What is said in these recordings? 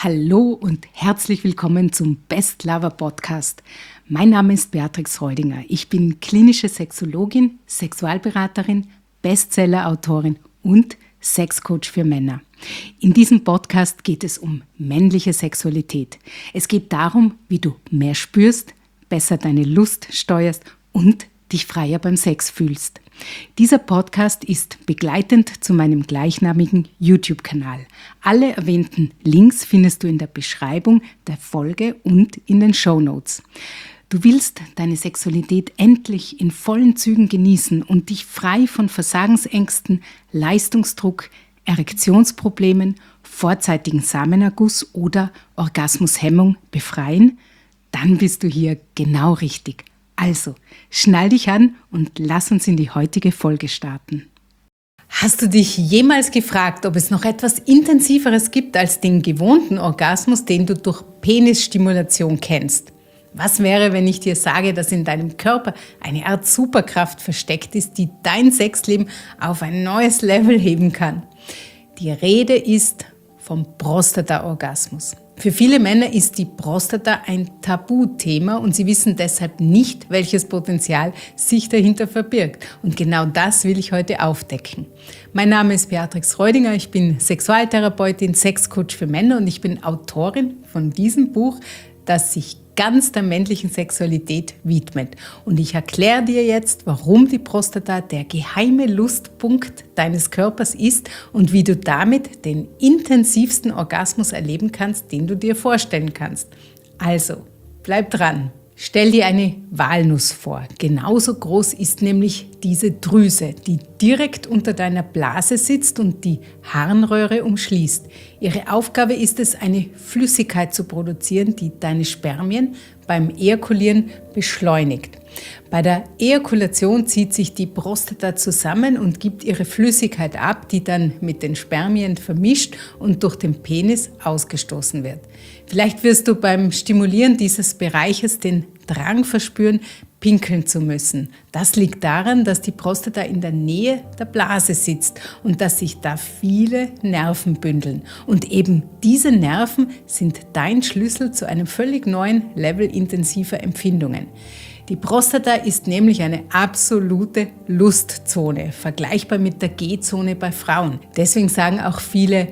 Hallo und herzlich willkommen zum Best Lover Podcast. Mein Name ist Beatrix Reudinger. Ich bin klinische Sexologin, Sexualberaterin, Bestseller-Autorin und Sexcoach für Männer. In diesem Podcast geht es um männliche Sexualität. Es geht darum, wie du mehr spürst, besser deine Lust steuerst und dich freier beim Sex fühlst. Dieser Podcast ist begleitend zu meinem gleichnamigen YouTube-Kanal. Alle erwähnten Links findest du in der Beschreibung der Folge und in den Shownotes. Du willst deine Sexualität endlich in vollen Zügen genießen und dich frei von Versagensängsten, Leistungsdruck, Erektionsproblemen, vorzeitigen Samenerguss oder Orgasmushemmung befreien? Dann bist du hier genau richtig. Also, schnall dich an und lass uns in die heutige Folge starten. Hast du dich jemals gefragt, ob es noch etwas Intensiveres gibt als den gewohnten Orgasmus, den du durch Penisstimulation kennst? Was wäre, wenn ich dir sage, dass in deinem Körper eine Art Superkraft versteckt ist, die dein Sexleben auf ein neues Level heben kann? Die Rede ist vom Prostata-Orgasmus. Für viele Männer ist die Prostata ein Tabuthema und sie wissen deshalb nicht, welches Potenzial sich dahinter verbirgt. Und genau das will ich heute aufdecken. Mein Name ist Beatrix Reudinger, ich bin Sexualtherapeutin, Sexcoach für Männer und ich bin Autorin von diesem Buch, das sich ganz der männlichen Sexualität widmet. Und ich erkläre dir jetzt, warum die Prostata der geheime Lustpunkt deines Körpers ist und wie du damit den intensivsten Orgasmus erleben kannst, den du dir vorstellen kannst. Also, bleib dran. Stell dir eine Walnuss vor. Genauso groß ist nämlich diese Drüse, die direkt unter deiner Blase sitzt und die Harnröhre umschließt. Ihre Aufgabe ist es, eine Flüssigkeit zu produzieren, die deine Spermien beim Ejakulieren beschleunigt. Bei der Ejakulation zieht sich die Prostata zusammen und gibt ihre Flüssigkeit ab, die dann mit den Spermien vermischt und durch den Penis ausgestoßen wird. Vielleicht wirst du beim Stimulieren dieses Bereiches den Drang verspüren, pinkeln zu müssen. Das liegt daran, dass die Prostata in der Nähe der Blase sitzt und dass sich da viele Nerven bündeln. Und eben diese Nerven sind dein Schlüssel zu einem völlig neuen Level intensiver Empfindungen. Die Prostata ist nämlich eine absolute Lustzone, vergleichbar mit der G-Zone bei Frauen. Deswegen sagen auch viele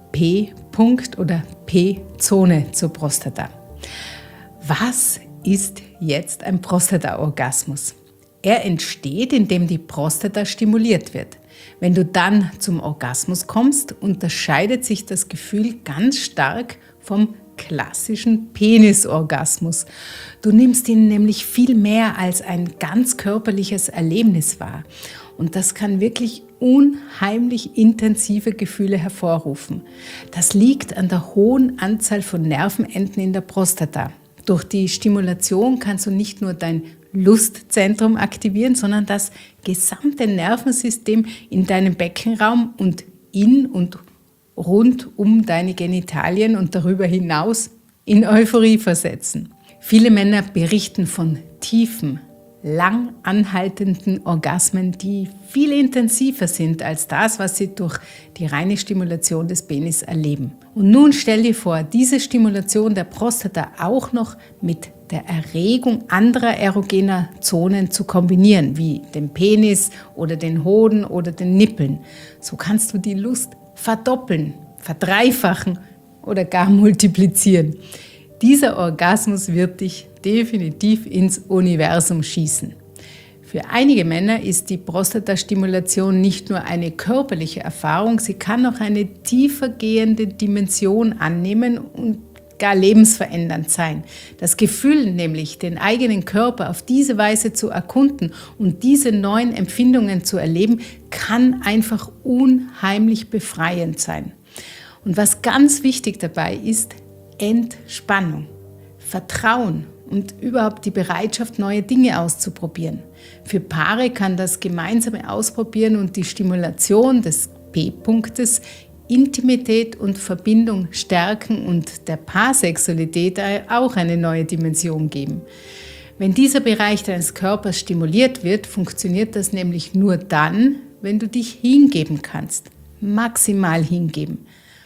P-Punkt oder P-Zone zur Prostata. Was ist jetzt ein Prostata-Orgasmus? Er entsteht, indem die Prostata stimuliert wird. Wenn du dann zum Orgasmus kommst, unterscheidet sich das Gefühl ganz stark vom klassischen Penisorgasmus. Du nimmst ihn nämlich viel mehr als ein ganz körperliches Erlebnis wahr. Und das kann wirklich unheimlich intensive Gefühle hervorrufen. Das liegt an der hohen Anzahl von Nervenenden in der Prostata. Durch die Stimulation kannst du nicht nur dein Lustzentrum aktivieren, sondern das gesamte Nervensystem in deinem Beckenraum und in und rund um deine Genitalien und darüber hinaus in Euphorie versetzen. Viele Männer berichten von tiefen, lang anhaltenden Orgasmen, die viel intensiver sind als das, was sie durch die reine Stimulation des Penis erleben. Und nun stell dir vor, diese Stimulation der Prostata auch noch mit der Erregung anderer erogener Zonen zu kombinieren, wie dem Penis oder den Hoden oder den Nippeln. So kannst du die Lust verdoppeln, verdreifachen oder gar multiplizieren. Dieser Orgasmus wird dich definitiv ins Universum schießen. Für einige Männer ist die Prostatastimulation nicht nur eine körperliche Erfahrung, sie kann auch eine tiefergehende Dimension annehmen und gar lebensverändernd sein. Das Gefühl nämlich, den eigenen Körper auf diese Weise zu erkunden und diese neuen Empfindungen zu erleben, kann einfach unheimlich befreiend sein. Und was ganz wichtig dabei ist, Entspannung, Vertrauen und überhaupt die Bereitschaft, neue Dinge auszuprobieren. Für Paare kann das gemeinsame Ausprobieren und die Stimulation des P-Punktes Intimität und Verbindung stärken und der Paarsexualität auch eine neue Dimension geben. Wenn dieser Bereich deines Körpers stimuliert wird, funktioniert das nämlich nur dann, wenn du dich hingeben kannst. Maximal hingeben.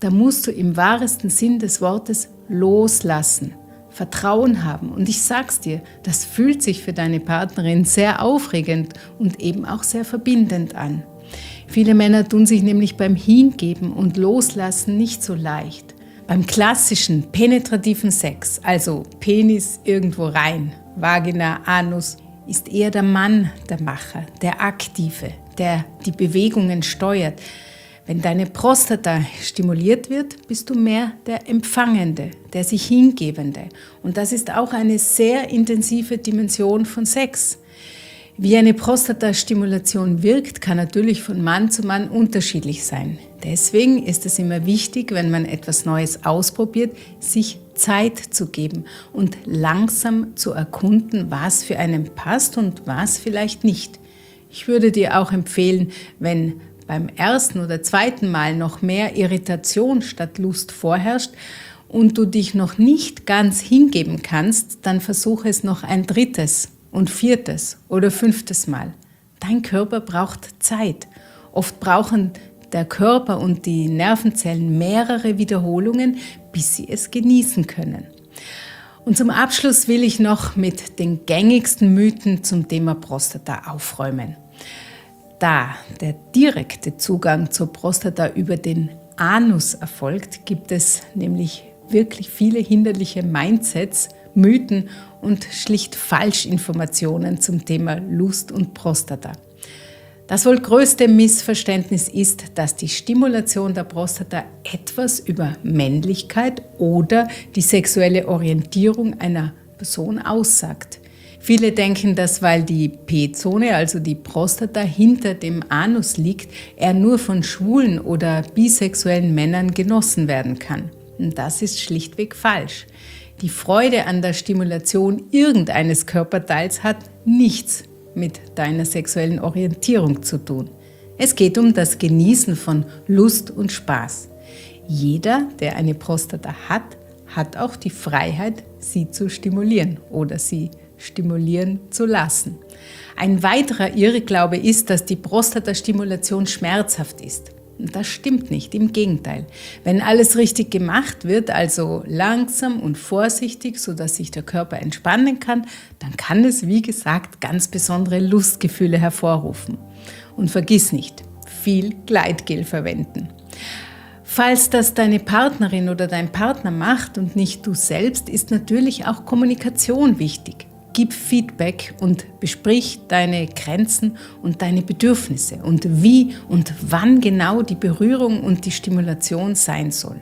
da musst du im wahrsten Sinn des Wortes loslassen, Vertrauen haben. Und ich sag's dir, das fühlt sich für deine Partnerin sehr aufregend und eben auch sehr verbindend an. Viele Männer tun sich nämlich beim Hingeben und Loslassen nicht so leicht. Beim klassischen penetrativen Sex, also Penis irgendwo rein, Vagina, Anus, ist eher der Mann der Macher, der Aktive, der die Bewegungen steuert. Wenn deine Prostata stimuliert wird, bist du mehr der Empfangende, der sich Hingebende. Und das ist auch eine sehr intensive Dimension von Sex. Wie eine Prostatastimulation wirkt, kann natürlich von Mann zu Mann unterschiedlich sein. Deswegen ist es immer wichtig, wenn man etwas Neues ausprobiert, sich Zeit zu geben und langsam zu erkunden, was für einen passt und was vielleicht nicht. Ich würde dir auch empfehlen, wenn beim ersten oder zweiten Mal noch mehr Irritation statt Lust vorherrscht und du dich noch nicht ganz hingeben kannst, dann versuche es noch ein drittes und viertes oder fünftes Mal. Dein Körper braucht Zeit. Oft brauchen der Körper und die Nervenzellen mehrere Wiederholungen, bis sie es genießen können. Und zum Abschluss will ich noch mit den gängigsten Mythen zum Thema Prostata aufräumen. Da der direkte Zugang zur Prostata über den Anus erfolgt, gibt es nämlich wirklich viele hinderliche Mindsets, Mythen und schlicht Falschinformationen zum Thema Lust und Prostata. Das wohl größte Missverständnis ist, dass die Stimulation der Prostata etwas über Männlichkeit oder die sexuelle Orientierung einer Person aussagt. Viele denken, dass weil die P-Zone, also die Prostata, hinter dem Anus liegt, er nur von schwulen oder bisexuellen Männern genossen werden kann. Und das ist schlichtweg falsch. Die Freude an der Stimulation irgendeines Körperteils hat nichts mit deiner sexuellen Orientierung zu tun. Es geht um das Genießen von Lust und Spaß. Jeder, der eine Prostata hat, hat auch die Freiheit, sie zu stimulieren oder sie stimulieren zu lassen. Ein weiterer Irrglaube ist, dass die Prostatastimulation schmerzhaft ist. Und das stimmt nicht, im Gegenteil. Wenn alles richtig gemacht wird, also langsam und vorsichtig, sodass sich der Körper entspannen kann, dann kann es, wie gesagt, ganz besondere Lustgefühle hervorrufen. Und vergiss nicht, viel Gleitgel verwenden. Falls das deine Partnerin oder dein Partner macht und nicht du selbst, ist natürlich auch Kommunikation wichtig. Gib Feedback und besprich deine Grenzen und deine Bedürfnisse und wie und wann genau die Berührung und die Stimulation sein soll.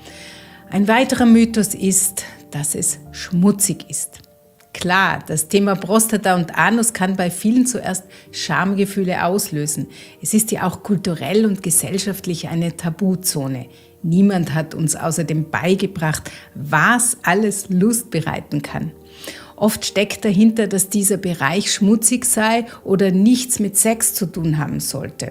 Ein weiterer Mythos ist, dass es schmutzig ist. Klar, das Thema Prostata und Anus kann bei vielen zuerst Schamgefühle auslösen. Es ist ja auch kulturell und gesellschaftlich eine Tabuzone. Niemand hat uns außerdem beigebracht, was alles Lust bereiten kann. Oft steckt dahinter, dass dieser Bereich schmutzig sei oder nichts mit Sex zu tun haben sollte.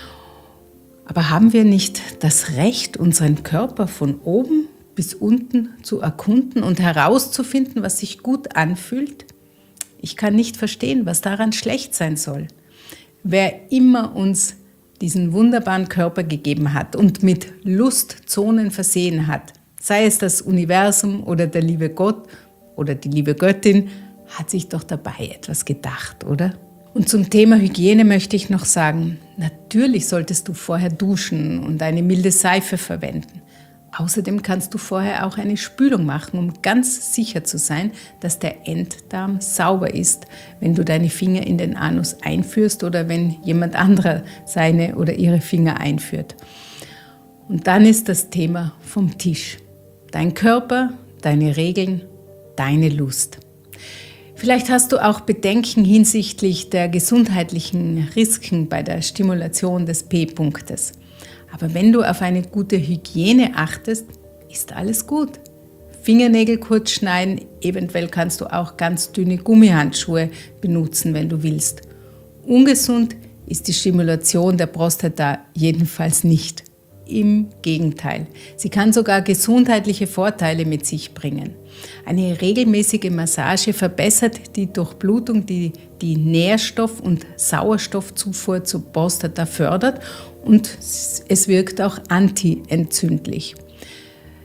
Aber haben wir nicht das Recht, unseren Körper von oben bis unten zu erkunden und herauszufinden, was sich gut anfühlt? Ich kann nicht verstehen, was daran schlecht sein soll. Wer immer uns diesen wunderbaren Körper gegeben hat und mit Lustzonen versehen hat, sei es das Universum oder der liebe Gott oder die liebe Göttin, hat sich doch dabei etwas gedacht, oder? Und zum Thema Hygiene möchte ich noch sagen, natürlich solltest du vorher duschen und eine milde Seife verwenden. Außerdem kannst du vorher auch eine Spülung machen, um ganz sicher zu sein, dass der Enddarm sauber ist, wenn du deine Finger in den Anus einführst oder wenn jemand anderer seine oder ihre Finger einführt. Und dann ist das Thema vom Tisch. Dein Körper, deine Regeln, deine Lust. Vielleicht hast du auch Bedenken hinsichtlich der gesundheitlichen Risiken bei der Stimulation des P-Punktes. Aber wenn du auf eine gute Hygiene achtest, ist alles gut. Fingernägel kurz schneiden, eventuell kannst du auch ganz dünne Gummihandschuhe benutzen, wenn du willst. Ungesund ist die Stimulation der Prostata jedenfalls nicht. Im Gegenteil, sie kann sogar gesundheitliche Vorteile mit sich bringen. Eine regelmäßige Massage verbessert die Durchblutung, die die Nährstoff- und Sauerstoffzufuhr zur Prostata fördert und es wirkt auch antientzündlich.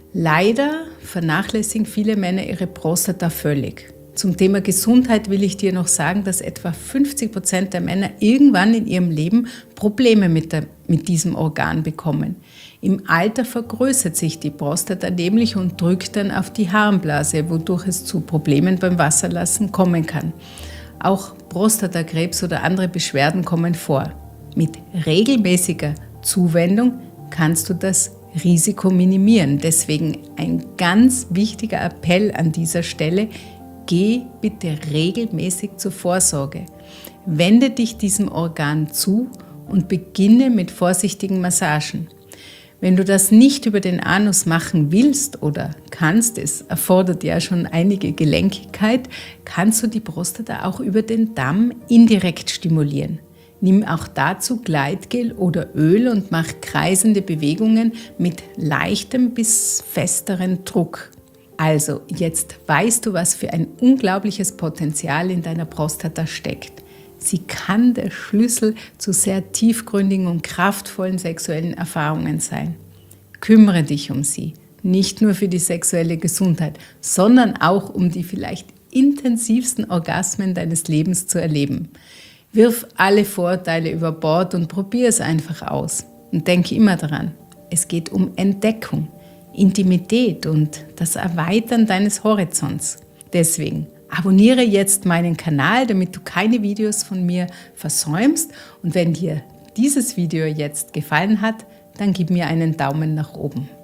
Leider vernachlässigen viele Männer ihre Prostata völlig. Zum Thema Gesundheit will ich dir noch sagen, dass etwa 50% der Männer irgendwann in ihrem Leben Probleme mit diesem Organ bekommen. Im Alter vergrößert sich die Prostata nämlich und drückt dann auf die Harnblase, wodurch es zu Problemen beim Wasserlassen kommen kann. Auch Prostatakrebs oder andere Beschwerden kommen vor. Mit regelmäßiger Zuwendung kannst du das Risiko minimieren. Deswegen ein ganz wichtiger Appell an dieser Stelle: Geh bitte regelmäßig zur Vorsorge. Wende dich diesem Organ zu und beginne mit vorsichtigen Massagen. Wenn du das nicht über den Anus machen willst oder kannst, es erfordert ja schon einige Gelenkigkeit, kannst du die Prostata auch über den Damm indirekt stimulieren. Nimm auch dazu Gleitgel oder Öl und mach kreisende Bewegungen mit leichtem bis festeren Druck. Also, jetzt weißt du, was für ein unglaubliches Potenzial in deiner Prostata steckt. Sie kann der Schlüssel zu sehr tiefgründigen und kraftvollen sexuellen Erfahrungen sein. Kümmere dich um sie, nicht nur für die sexuelle Gesundheit, sondern auch um die vielleicht intensivsten Orgasmen deines Lebens zu erleben. Wirf alle Vorurteile über Bord und probier es einfach aus. Und denke immer daran, es geht um Entdeckung, Intimität und das Erweitern deines Horizonts. Deswegen abonniere jetzt meinen Kanal, damit du keine Videos von mir versäumst. Und wenn dir dieses Video jetzt gefallen hat, dann gib mir einen Daumen nach oben.